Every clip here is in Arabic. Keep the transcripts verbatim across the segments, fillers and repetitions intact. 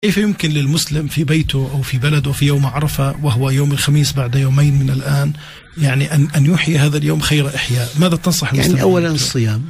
كيف يمكن للمسلم في بيته أو في بلده في يوم عرفة وهو يوم الخميس بعد يومين من الآن يعني أن أن يحيي هذا اليوم خير إحياء؟ ماذا تنصح المسلمين؟ يعني أولا الصيام،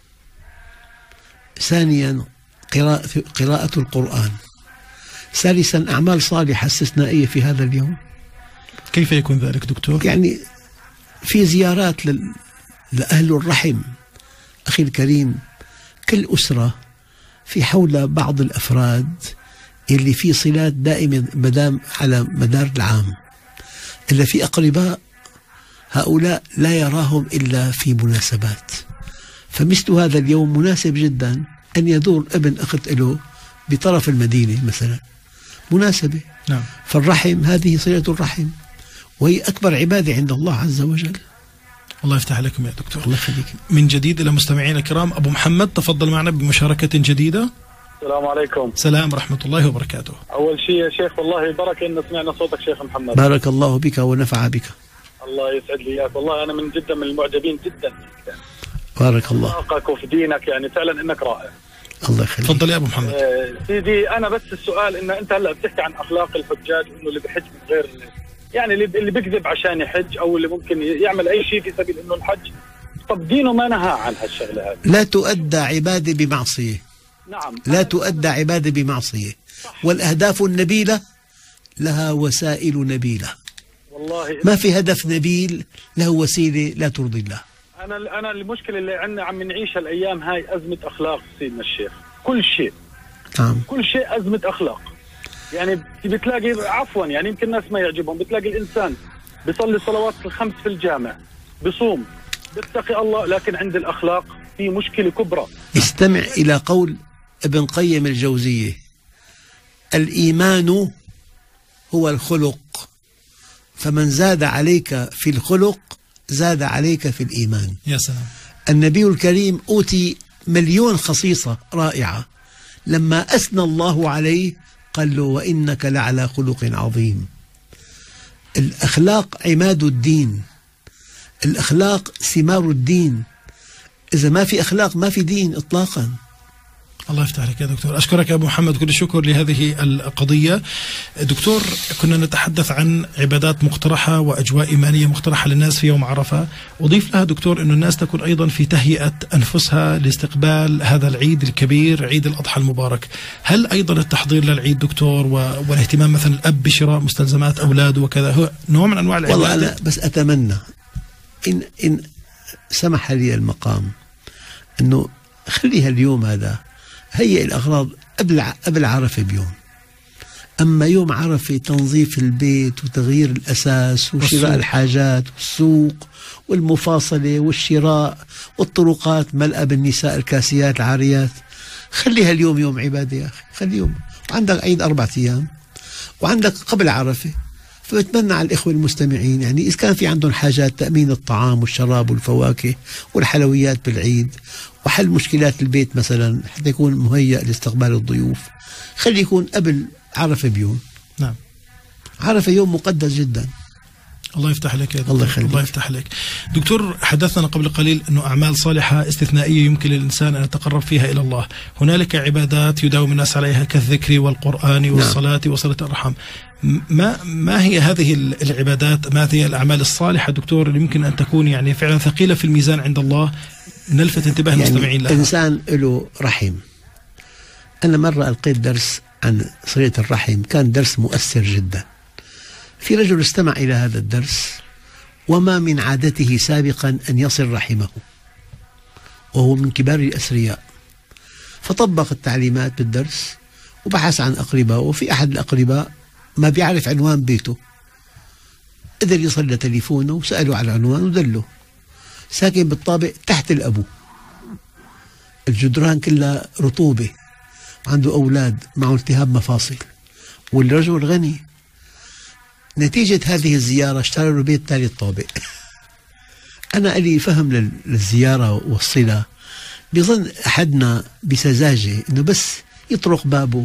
ثانيا قراءة, قراءة القرآن، ثالثا أعمال صالحة استثنائية في هذا اليوم. كيف يكون ذلك دكتور؟ يعني في زيارات لأهل الرحم. أخي الكريم، كل أسرة في حول بعض الأفراد اللي في صلات دائمة مدام على مدار العام، إلا في أقرباء هؤلاء لا يراهم إلا في مناسبات، فمثل هذا اليوم مناسب جدا أن يزور ابن أخت له بطرف المدينة مثلا، مناسبة. نعم. فالرحم هذه صلة الرحم، وهي أكبر عبادة عند الله عز وجل. الله يفتح عليكم يا دكتور. الله يخليك. من جديد إلى مستمعينا الكرام، أبو محمد تفضل معنا بمشاركة جديدة. السلام عليكم. سلام ورحمة الله وبركاته. أول شيء يا شيخ والله بركة إن سمعنا صوتك شيخ محمد. بارك الله بك ونفع بك. الله يسعد لي إياك، والله أنا من جدا من المعجبين جدا. بارك الله. أخلاقك وفي دينك يعني فعلا إنك رائع. الله يخليك. تفضل يا أبو محمد. آه سيدي، أنا بس السؤال إن أنت هلا بتحكي عن أخلاق الحجاج، إنه اللي بحج من غير يعني اللي بيكذب عشان يحج أو اللي ممكن يعمل أي شيء في سبيل إنه الحج، طب دينه ما نهى عن هالشغلة هذه. لا تؤدى عبادة بمعصية. نعم. لا تؤدى عبادة بمعصية. والأهداف النبيلة لها وسائل نبيلة. والله ما في هدف نبيل له وسيلة لا ترضي الله. أنا أنا المشكلة اللي عندنا عم نعيشها الأيام هاي أزمة أخلاق سيدنا الشيخ، كل شيء. نعم. كل شيء أزمة أخلاق. يعني بتلاقي عفوا يعني يمكن الناس ما يعجبهم، بتلاقي الإنسان بيصلي الصلوات الخمس في الجامع، بصوم، بيتقي الله، لكن عند الأخلاق في مشكلة كبرى. استمع إلى قول ابن قيم الجوزية: الإيمان هو الخلق، فمن زاد عليك في الخلق زاد عليك في الإيمان. يا سلام. النبي الكريم أوتي مليون خصيصة رائعة، لما أثنى الله عليه قال له: وإنك لعلى خلق عظيم. الأخلاق عماد الدين، الأخلاق ثمار الدين. إذا ما في أخلاق ما في دين إطلاقا. الله يفتح عليك يا دكتور. أشكرك يا أبو محمد كل الشكر لهذه القضية. دكتور، كنا نتحدث عن عبادات مقترحة وأجواء إيمانية مقترحة للناس في يوم عرفة. أضيف لها دكتور أن الناس تكون أيضا في تهيئة أنفسها لاستقبال هذا العيد الكبير، عيد الأضحى المبارك. هل أيضا التحضير للعيد دكتور والاهتمام مثلا الأب بشراء مستلزمات أولاده وكذا هو نوع من أنواع العبادة؟ والله أنا بس أتمنى إن, إن سمح لي المقام أنه خليها اليوم هذا هيئ الأغراض قبل قبل عرفة بيوم. أما يوم عرفة تنظيف البيت وتغيير الأساس وشراء الحاجات والسوق والمفاصلة والشراء والطرقات ملأ بالنساء الكاسيات العاريات. خليها اليوم يوم عبادة يا أخي، خلي يوم. وعندك عيد أربعة أيام وعندك قبل عرفة، فبتمنى على الإخوة المستمعين يعني إذا كان في عندهم حاجات تأمين الطعام والشراب والفواكه والحلويات بالعيد وحل مشكلات البيت مثلا حتى يكون مهيأ لاستقبال الضيوف، خلي يكون قبل عرفة بيوم. نعم. عرفة يوم مقدس جدا. الله يفتح عليك يا دكتور. الله يخليك. الله يفتح عليك دكتور. حدثنا قبل قليل أنه أعمال صالحة استثنائية يمكن للإنسان أن يتقرب فيها إلى الله. هنالك عبادات يداوم الناس عليها كالذكر والقرآن والصلاة نعم. وصلة الأرحام. ما ما هي هذه العبادات؟ ما هي الأعمال الصالحة دكتور اللي يمكن أن تكون يعني فعلا ثقيلة في الميزان عند الله نلفت انتباه يعني المستمعين لها؟ إنسان له رحم. أنا مرة ألقيت درس عن صلة الرحم، كان درس مؤثر جدا. في رجل استمع إلى هذا الدرس وما من عادته سابقا أن يصل رحمه، وهو من كبار الأثرياء، فطبق التعليمات بالدرس وبحث عن أقرباء، وفي أحد الأقرباء ما بيعرف عنوان بيته، قدر يصل لتليفونه وسأله على العنوان ودله. ساكن بالطابق تحت الأبو، الجدران كلها رطوبة، عنده أولاد معه التهاب مفاصل، والرجل غني. نتيجة هذه الزيارة اشترى له بيت ثالث طابق. أنا لي فهم للزيارة والصلة، بيظن أحدنا بسذاجة إنه بس يطرق بابه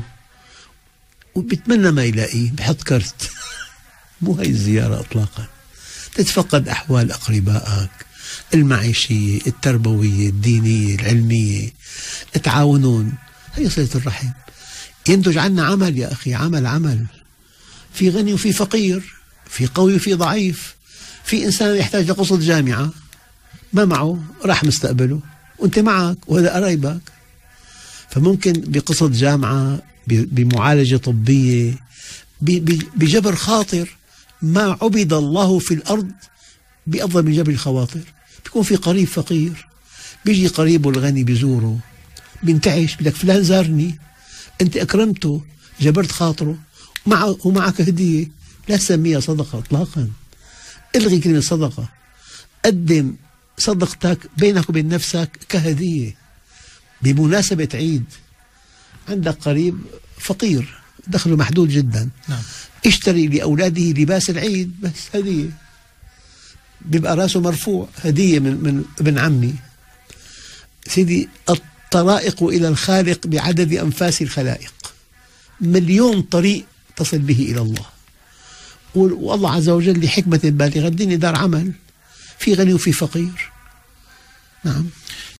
وبيتمنى ما يلاقيه بحط كرت. مو هاي الزيارة إطلاقا. تتفقد أحوال أقربائك المعيشية، التربوية، الدينية، العلمية، تعاونون. هي صلة الرحم. ينتج عنا عمل يا أخي، عمل عمل. في غني وفي فقير، في قوي وفي ضعيف. في إنسان يحتاج لقصة جامعة ما معه، راح مستقبله وأنت معك وهذا قرايبك. فممكن بقصة جامعة، بمعالجة طبية، بجبر خاطر. ما عبد الله في الأرض بأفضل من جبر الخواطر. بيكون في قريب فقير، بيجي قريبه الغني بيزوره، بينتعش، بيقول لك فلان زارني، أنت أكرمته، جبرت خاطره، ومعك هدية. لا تسميها صدقة إطلاقا، الغي كلمة صدقة. قدم صدقتك بينك وبين نفسك كهدية. بمناسبة عيد عندك قريب فقير دخله محدود جدا، نعم. اشتري لأولاده لباس العيد، بس هدية، بيبقى راسه مرفوع، هدية من, من ابن عمي. سيدي، الطرائق إلى الخالق بعدد أنفاس الخلائق، مليون طريق تصل به إلى الله. والله عز وجل لحكمة بالغة اديني دار عمل، في غني وفي فقير. نعم.